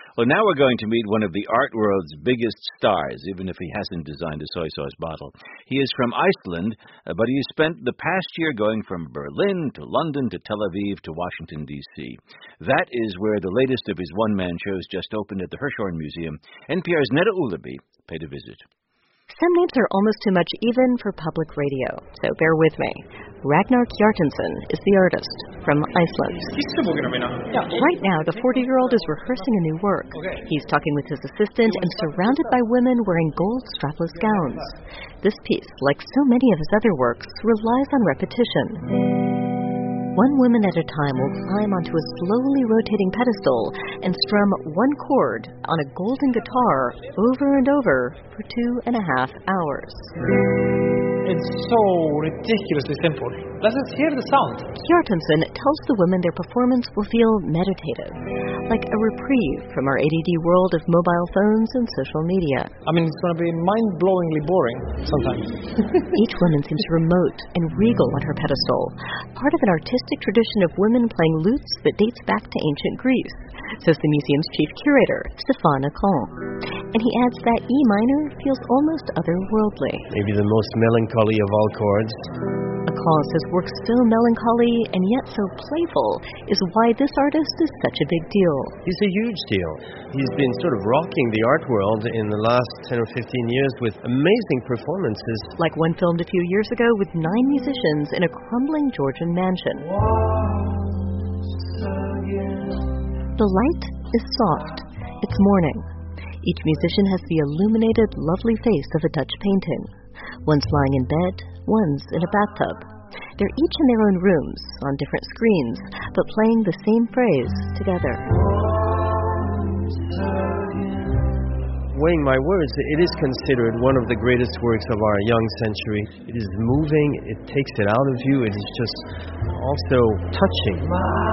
Well, now we're going to meet one of the art world's biggest stars, even if he hasn't designed a soy sauce bottle. He is from Iceland, but he has spent the past year going from Berlin to London to Tel Aviv to Washington, D.C. That is where the latest of his one-man shows just opened at the Hirshhorn Museum. NPR's Netta Ulaby paid a visit. Some names are almost too much even for public radio, so bear with me. Ragnar Kjartansson is the artist from Iceland. Right now, the 40-year-old is rehearsing a new work. He's talking with his assistant and surrounded by women wearing gold strapless gowns. This piece, like so many of his other works, relies on repetition. One woman at a time will climb onto a slowly rotating pedestal and strum one chord on a golden guitar over and over for 2.5 hours. It's so ridiculously simple. Let's just hear the sound. Kjartansson tells the women their performance will feel meditative, like a reprieve from our ADD world of mobile phones and social media. I mean, it's going to be mind-blowingly boring sometimes. Each woman seems remote and regal on her pedestal, part of an artistic tradition of women playing lutes that dates back to ancient Greece, says the museum's chief curator, Stéphane Acon. And he adds that E minor feels almost otherworldly. Maybe the most melancholy of all chords. Acon says work so melancholy and yet so playful is why this artist is such a big deal. He's a huge deal. He's been sort of rocking the art world in the last 10 or 15 years with amazing performances. Like one filmed a few years ago with 9 musicians in a crumbling Georgian mansion. The light is soft. It's morning. Each musician has the illuminated, lovely face of a Dutch painting. One's lying in bed, one's in a bathtub. They're each in their own rooms, on different screens, but playing the same phrase together. Weighing my words, it is considered one of the greatest works of our young century. It is moving, it takes it out of you, it is just also touching.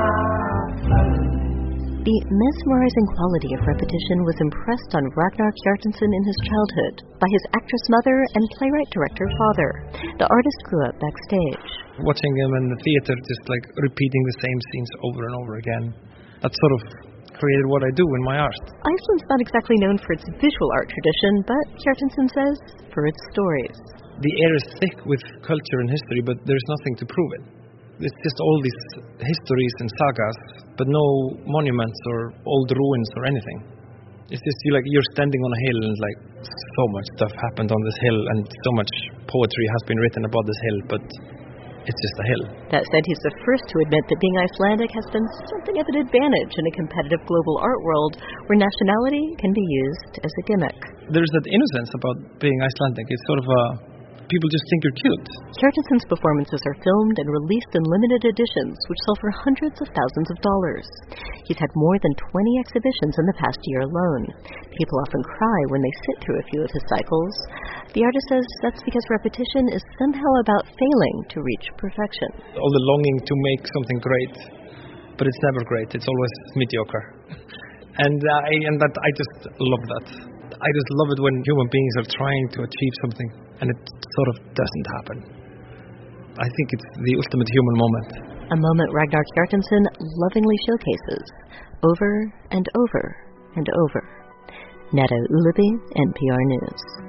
The mesmerizing quality of repetition was impressed on Ragnar Kjartansson in his childhood by his actress mother and playwright-director father. The artist grew up backstage. Watching him in the theater, just like repeating the same scenes over and over again, that sort of created what I do in my art. Iceland's not exactly known for its visual art tradition, but Kjartansson says for its stories. The air is thick with culture and history, but there's nothing to prove it. It's just all these histories and sagas, but no monuments or old ruins or anything. It's just you're standing on a hill and so much stuff happened on this hill and so much poetry has been written about this hill, but it's just a hill. That said, he's the first to admit that being Icelandic has been something of an advantage in a competitive global art world where nationality can be used as a gimmick. There's that innocence about being Icelandic. It's sort of people just think you're cute. Kjartansson's performances are filmed and released in limited editions, which sell for hundreds of thousands of dollars. He's had more than 20 exhibitions in the past year alone. People often cry when they sit through a few of his cycles. The artist says that's because repetition is somehow about failing to reach perfection. All the longing to make something great, but it's never great. It's always mediocre. And I just love that. I just love it when human beings are trying to achieve something and it sort of doesn't happen. I think it's the ultimate human moment. A moment Ragnar Kjartansson lovingly showcases over and over and over. Netta Ulaby, NPR News.